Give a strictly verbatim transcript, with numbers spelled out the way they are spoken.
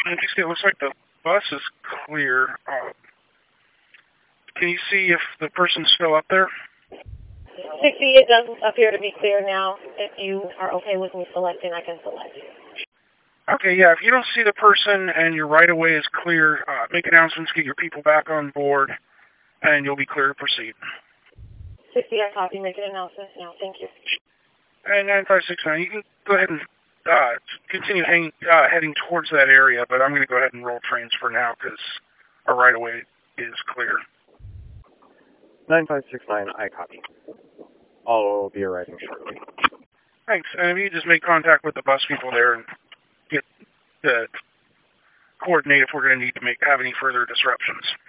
It looks like the bus is clear. Uh, can you see if the person's still up there? sixty, it does appear to be clear now. If you are okay with me selecting, I can select. Okay, yeah, if you don't see the person and your right-of-way is clear, uh, make announcements, get your people back on board, and you'll be clear to proceed. sixty, I copy, make an announcement now. Thank you. And nine five six nine, you can go ahead and uh, continue hang, uh, heading towards that area, but I'm going to go ahead and roll transfer now because our right-of-way is clear. nine five six nine, I copy. All will be arriving shortly. Thanks. And if you just make contact with the bus people there and get the coordinate if we're going to need to make have any further disruptions.